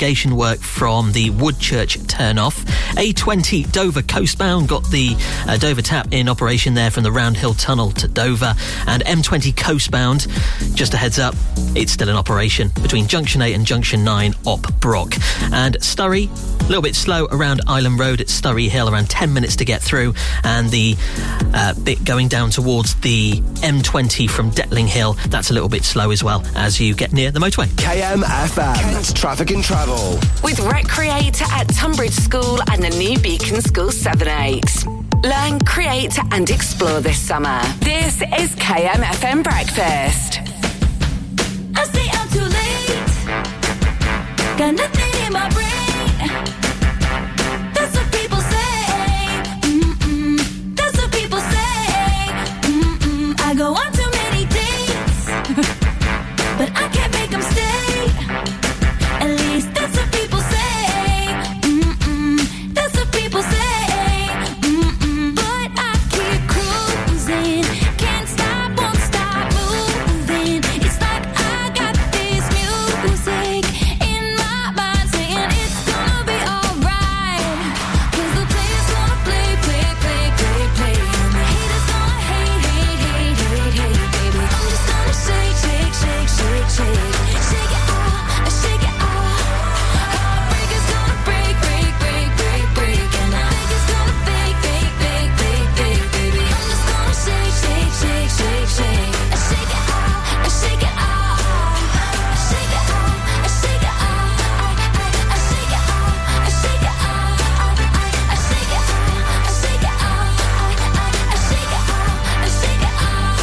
investigation work from the Woodchurch turn-off. A twenty Dover coastbound got the uh, Dover tap in operation there from the Round Hill Tunnel to Dover. And M twenty coastbound, just a heads up, it's still in operation between Junction eight and Junction nine op Brock. And Sturry, a little bit slow around Island Road at Sturry Hill, around ten minutes to get through. And the uh, bit going down towards the M twenty from Detling Hill, that's a little bit slow as well as you get near the motorway.
K M F M, Kent Traffic and Travel.
With Recreate at Tunbridge School and the new Beacon School seven eight. Learn, create and explore this summer. This is K M F M Breakfast.
I stay out too late. Got nothing in my brain. That's what people say. Mm-mm. That's what people say. Mm-mm. I go on too many dates, but I can't make them stay. At least that's what people say. Mm-mm. That's what people say. Mm-mm. But I keep cruising. Can't stop, won't stop moving. It's like I got this music in my mind saying it's gonna be alright. 'Cause the player's gonna play, play, play, play, play. And the haters gonna hate, hate, hate, hate, hate, baby. I'm just gonna shake, shake, shake, shake, shake. Shake it off, shake it off. Heartbreaker's gonna break, break, break, break, break. And I think it's gonna fake, fake, fake, fake, fake, baby. I'm just gonna shake, shake, shake, shake, shake. I shake it off, I shake it off. I shake it off, I shake it off. I shake it off, I shake it off. I shake it off, I shake it off. I shake it off, I shake it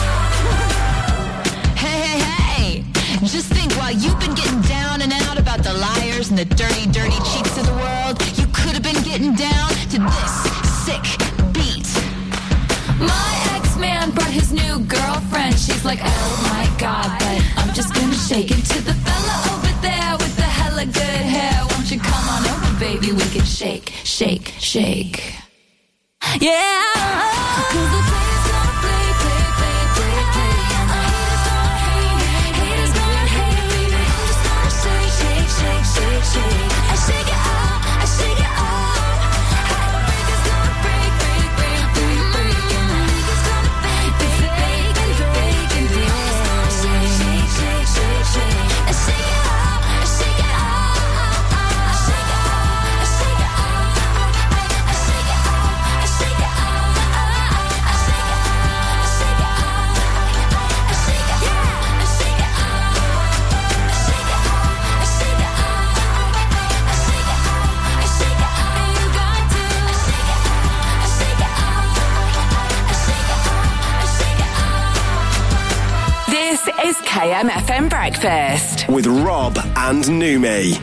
off.
Hey, hey, hey! Just think, while you've been getting down and out about the liars and the dirty, dirty cheats of the world, you could have been getting down to this sick beat.
My ex-man brought his new girlfriend. She's like, oh my god, but I'm just gonna shake it to the fella over there with the hella good hair. Won't you come on over, baby? We can shake, shake, shake. Yeah. 'Cause the player's gonna play, play, play, play, play. And the haters gonna hate, haters gonna hate, baby. I'm just gonna shake, shake, shake, shake, shake. I shake it off, I shake it off. Heartbreaker's gonna break, break, break, break, break. And the haters gonna fake, fake, fake, fake, fake, and fake. I'm just gonna shake, shake, shake, shake, shake. I shake it off, I shake it off. I shake it off, I shake it off. I shake it off, I shake it off. I shake it off, I shake it off. I shake it off, I shake it off. I shake it off, I shake it off. I shake it off, I shake it off. And you got to. I shake it off, I shake it off. I shake it off, I shake it off.
This is K M F M Breakfast.
With Rob and Numi.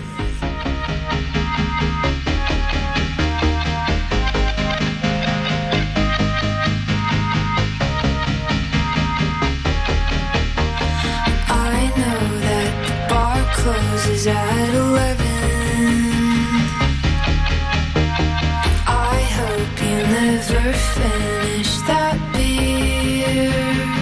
I know that the bar closes at eleven. I hope you never finish that beer.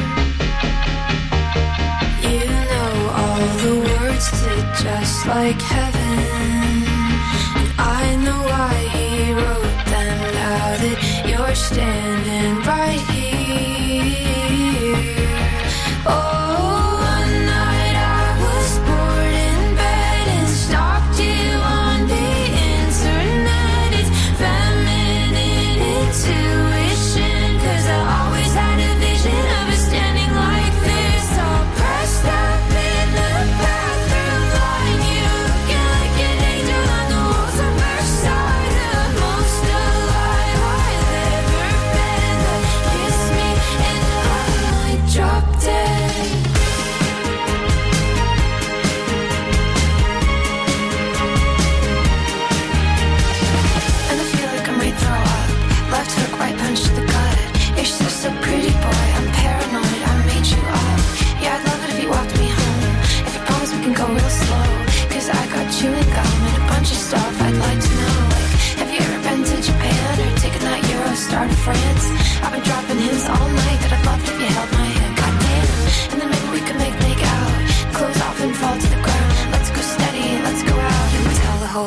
You know all the words to Just Like Heaven. And I know why he wrote them now that you're standing right here. Oh, one night I was bored in bed and stalked you on the internet. It's feminine intuition, 'cause I always had a vision of us standing like this, all pressed up in the bathroom line. You looking like an angel on the walls of Versailles, the most alive I've ever been. Kiss me and I might drop dead. And I feel like I might throw up. Left hook, right punch to the gut. You're just a pretty boy, I'm paranoid, I made you up. Yeah, I'd love it if you walked me home. If you promise we can go real slow, 'cause I got chewing gum and a bunch of stuff I'd like to know. Like, have you ever been to Japan or taken that Eurostar to France? I've been dropping hints all night that I'd love it if you held my hand, goddamn. And then maybe we could make make out, close off and fall to the ground. Let's go steady, let's go out and tell the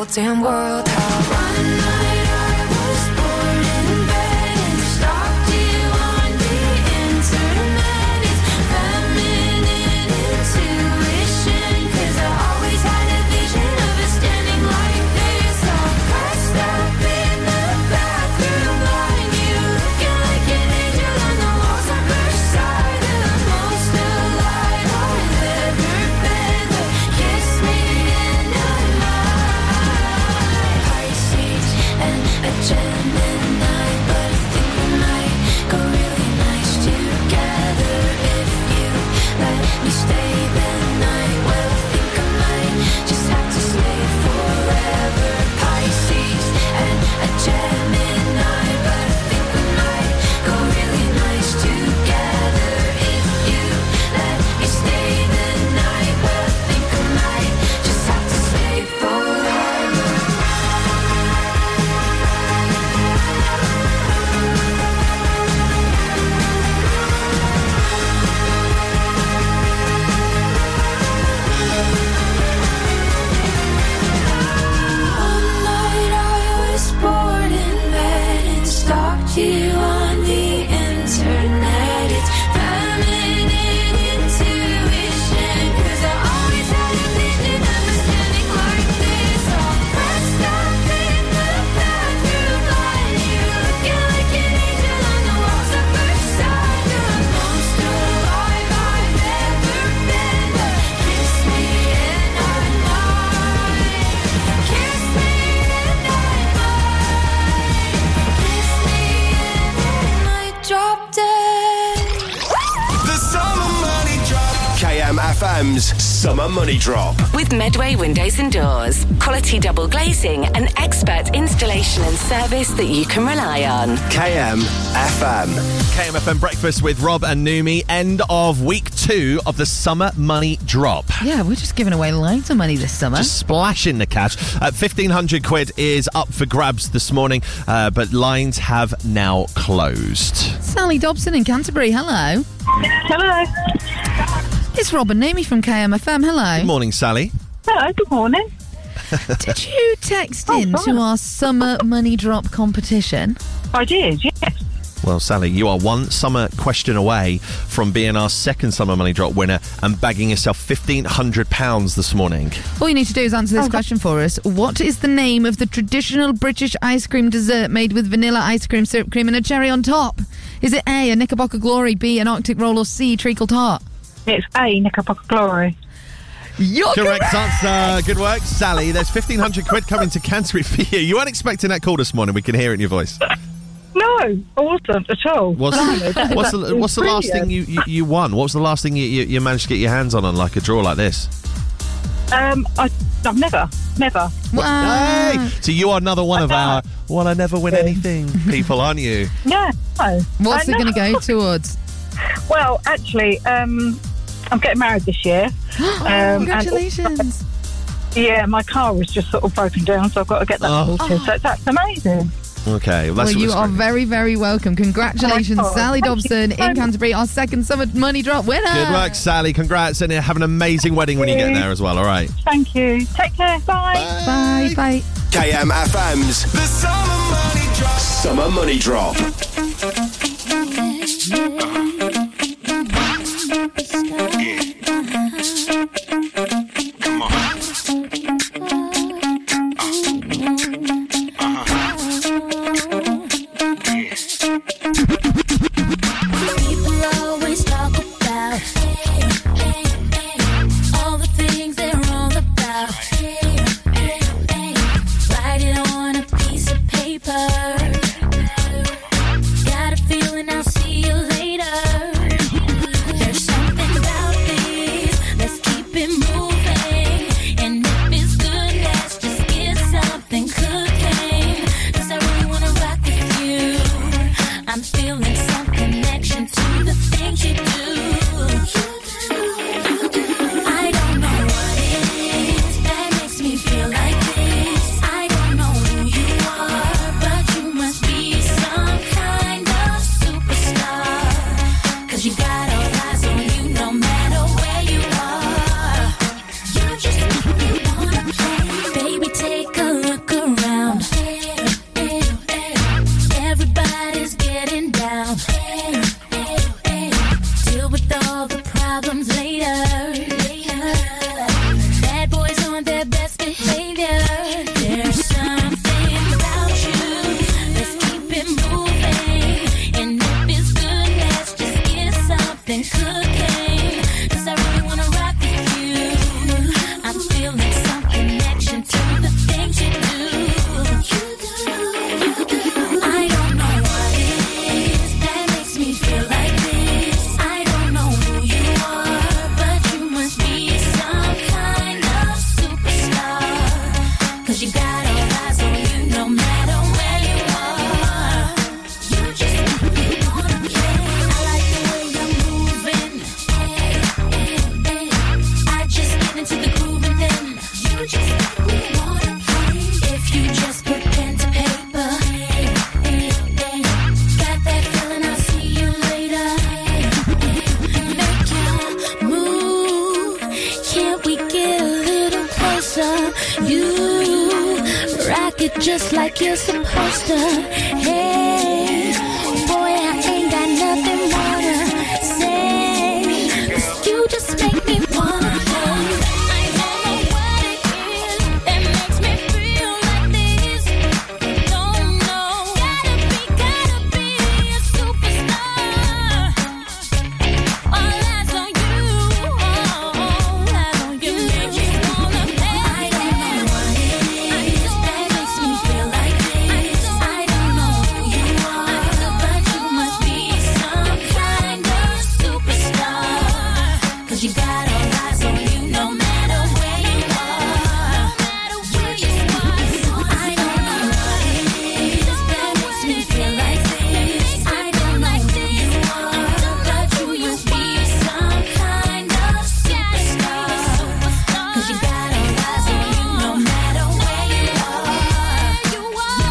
world. One night I was bored in bed and stalked you on the internet. It's feminine intuition, 'cause I always had a vision of us standing like this, all pressed up in the bathroom line. You looking like an angel on the walls of Versailles, the most alive I've ever been. But kiss me and I might. Pisces and a Gemini, but I think we might go really nice together if you let me stay the night. Well, I think I might just have to stay forever. Pisces and a Gemini, but I think we might go really nice together if you let me stay the night. Well, I think I might just have to stay forever. One night I was bored in bed and stalked you on the internet. It's feminine intuition, 'cause I always had a vision of us standing like this, all pressed up in the bathroom line. You looking like an angel on the walls of Versailles, the most alive I've ever been. But kiss me and I might. Kiss me and I might. Kiss me and I might drop dead.
The Summer Money Drop. K M F M's Summer Money Drop.
With Medway Windows and Doors. Quality double glazing and expert installation and service that you can rely on.
K M F M.
K M F M Breakfast with Rob and Numi. End of week two of the Summer Money Drop.
Yeah, we're just giving away loads of money this summer.
Just splashing the cash. Uh, fifteen hundred quid is up for grabs this morning, uh, but lines have now closed.
Sally Dobson in Canterbury, hello.
Hello.
It's Rob and Numi from K M F M, hello.
Good morning, Sally.
Hello, good morning.
Did you text
Oh,
in
fine.
to our Summer Money Drop competition?
I did, yes.
Well, Sally, you are one summer question away from being our second Summer Money Drop winner and bagging yourself fifteen hundred pounds this morning.
All you need to do is answer this question for us. What is the name of the traditional British ice cream dessert made with vanilla ice cream, syrup cream and a cherry on top? Is it A, a Knickerbocker Glory, B, an Arctic Roll, or C, treacle tart?
It's A, Knickerbocker Glory.
You're
correct, answer. Good work, Sally. There's fifteen hundred quid coming to Canterbury for you. You weren't expecting that call this morning. We can hear it in your voice.
No, I wasn't at all.
What's,
No, that-
what's,
that
the,
is
what's the last thing
brilliant.
you, you, you won? What was the last thing you, you, you managed to get your hands on on like a draw like this?
Um, I, I've never, never.
Hey! So you are another one of our, well, I never win anything people, aren't you?
Yeah, no.
What's
Uh,
it going to
no.
go towards?
Well, actually, um, I'm getting married this year. um, and-
Congratulations.
yeah, my car was just sort of broken down, so I've got to get that
Oh.
sorted. So that's amazing.
Okay, well,
Well,
that's
you
what's
are
great.
very, very welcome. Congratulations,
Oh,
Sally
thank you
Dobson
so
in
much.
Canterbury, our second Summer Money Drop winner.
Good work, Sally. Congrats, and have an amazing wedding when you get there as well, all right?
Thank you. Take care. Bye.
Bye. Bye.
K M F M's The Summer Money Drop. Summer Money Drop.
People always talk about all the things they're wrong about. Write it on a piece of paper. Got a feeling I'll see you later. it just like you're supposed to. Hey, boy, I ain't got nothing more to say, 'cause you just make me wanna play. I don't know what it is that makes me feel like this. Don't know. Gotta be, gotta be a superstar. All eyes on you, all eyes on you. You just wanna play. I don't know what it is that makes me feel like this. I don't know who you are, but you must be some kind of superstar. 'Cause you got all eyes on you no matter where you are. You just are. I don't know what it is that makes me feel like this. I don't know who you are, but you must be some kind of superstar. 'Cause you got all eyes on you no matter where you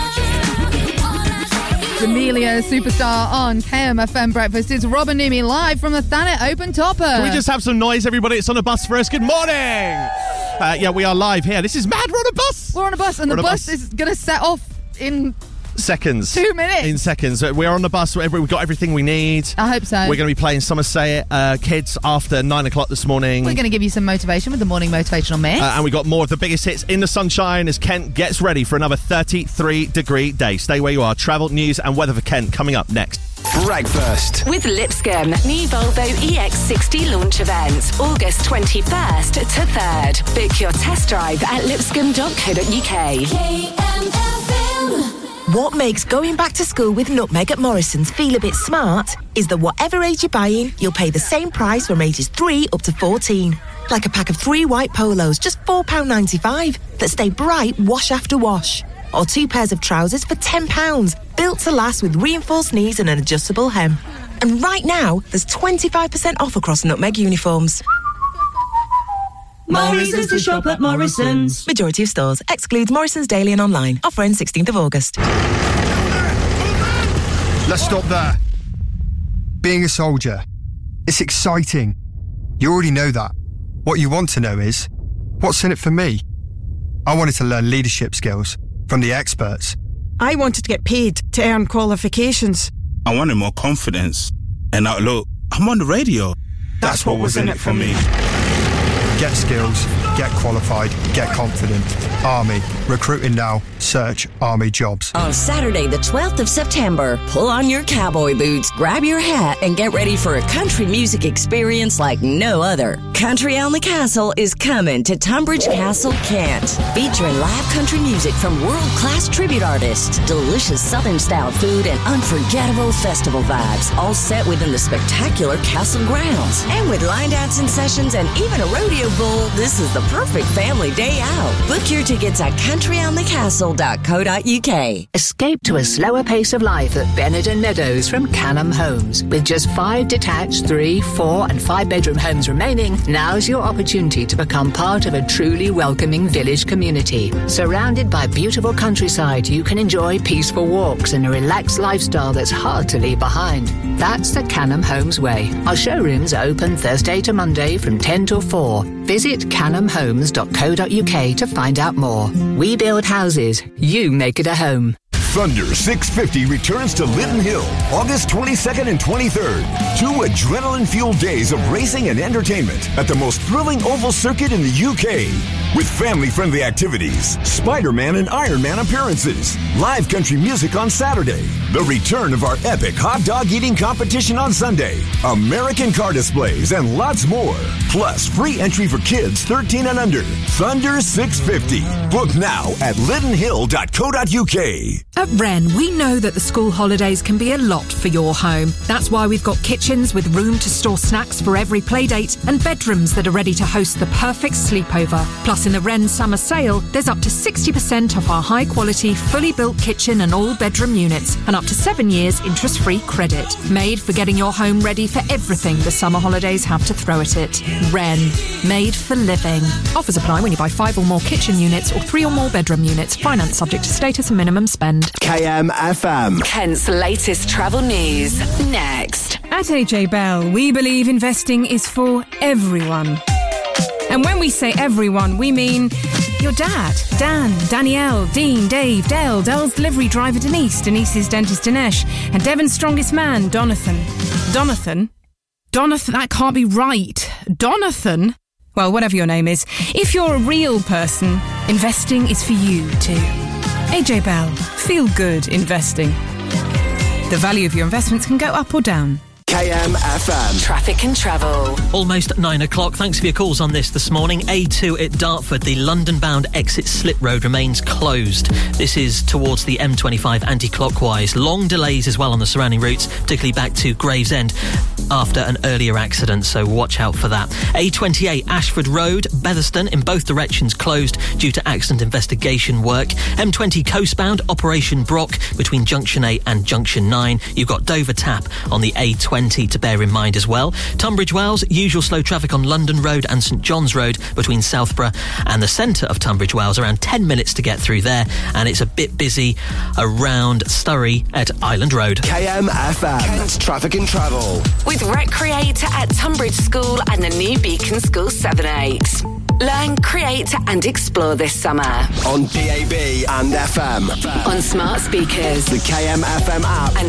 are.
Jamelia, Superstar on K M F M Breakfast. It's Robin Newmy live from the Thanet Open Topper.
Can we just have some noise, everybody? It's on a bus for us. Good morning. Uh, yeah, we are live here. This is mad. We're on a bus.
We're on a bus, and
We're
the
on a
bus,
bus.
is going to set off in
Seconds.
Two minutes.
In seconds. Uh, We're on the bus. We've got everything we need.
I hope so.
We're going to be playing Summer Say It uh, Kids after nine o'clock this morning.
We're going to give you some motivation with the morning motivational mix.
Uh, and we got more of the biggest hits in the sunshine as Kent gets ready for another thirty-three degree day. Stay where you are. Travel, news and weather for Kent coming up next.
Breakfast.
With Lipscomb, new Volvo E X sixty launch event, August twenty-first to third. Book your test drive at lipscomb dot co dot uk.
What makes going back to school with Nutmeg at Morrison's feel a bit smart is that whatever age you're buying, you'll pay the same price from ages three up to fourteen. Like a pack of three white polos, just four pounds ninety-five, that stay bright wash after wash. Or two pairs of trousers for ten pounds, built to last with reinforced knees and an adjustable hem. And right now, there's twenty-five percent off across Nutmeg uniforms.
Morrison's to shop at Morrison's.
Majority of stores. Excludes Morrison's Daily and online. Offer ends sixteenth of August.
Let's stop there. Being a soldier, it's exciting. You already know that. What you want to know is, what's in it for me? I wanted to learn leadership skills from the experts.
I wanted to get paid to earn qualifications.
I wanted more confidence. And now, look, I'm on the radio. That's what was in it for me.
Get skills, get qualified, get confident. Army. Recruiting now. Search Army jobs.
On Saturday, the twelfth of September, pull on your cowboy boots, grab your hat, and get ready for a country music experience like no other. Country on the Castle is coming to Tunbridge Castle, Kent. Featuring live country music from world-class tribute artists, delicious Southern-style food, and unforgettable festival vibes, all set within the spectacular castle grounds. And with line dancing sessions and even a rodeo bowl, this is the perfect family day out. Book your tickets at country on the castle dot co dot uk.
Escape to a slower pace of life at Benenden Meadows from Canham Homes. With just five detached three, four and five bedroom homes remaining, now's your opportunity to become part of a truly welcoming village community. Surrounded by beautiful countryside, you can enjoy peaceful walks and a relaxed lifestyle that's hard to leave behind. That's the Canham Homes way. Our showrooms are open Thursday to Monday from ten till four. Visit canham homes dot co dot uk to find out more. We build houses, you make it a home.
Thunder six fifty returns to Lytton Hill, August twenty-second and twenty-third. Two adrenaline-fueled days of racing and entertainment at the most thrilling oval circuit in the U K. With family-friendly activities, Spider-Man and Iron Man appearances, live country music on Saturday, the return of our epic hot dog eating competition on Sunday, American car displays, and lots more. Plus, free entry for kids thirteen and under. Thunder six fifty. Book now at lytton hill dot co dot uk.
At Wren, we know that the school holidays can be a lot for your home. That's why we've got kitchens with room to store snacks for every playdate and bedrooms that are ready to host the perfect sleepover. Plus, in the Wren summer sale, there's up to sixty percent off our high-quality, fully built kitchen and all-bedroom units and up to seven years interest-free credit. Made for getting your home ready for everything the summer holidays have to throw at it. Wren. Made for living. Offers apply when you buy five or more kitchen units or three or more bedroom units. Finance subject to status and minimum spend.
K M F M.
Kent's latest travel news. Next.
At A J Bell, we believe investing is for everyone. And when we say everyone, we mean Your dad, Dan, Danielle, Dean, Dave, Dale, Dale's delivery driver Denise, Denise's dentist Dinesh, and Devon's strongest man, Donathan. Donathan? Donathan, that can't be right. Donathan? Well, whatever your name is, if you're a real person, investing is for you too. A J Bell, feel good investing. The value of your investments can go up or down.
K M F M.
Traffic and travel.
Almost nine o'clock. Thanks for your calls on this this morning. A two at Dartford. The London-bound exit slip road remains closed. This is towards the M twenty-five anti-clockwise. Long delays as well on the surrounding routes, particularly back to Gravesend after an earlier accident, so watch out for that. A twenty-eight Ashford Road, Betherston, in both directions closed due to accident investigation work. M twenty coastbound, Operation Brock, between Junction eight and Junction nine. You've got Dover Tap on the A twenty to bear in mind as well. Tunbridge Wells, usual slow traffic on London Road and St John's Road between Southborough and the centre of Tunbridge Wells, around ten minutes to get through there, and it's a bit busy around Surrey at Island Road.
K M F M, Kent's Traffic and Travel.
With Recreate at Tunbridge School and the New Beacon School seven eight. Learn, create and explore this summer.
On D A B and F M.
On smart speakers.
The K M F M app.
And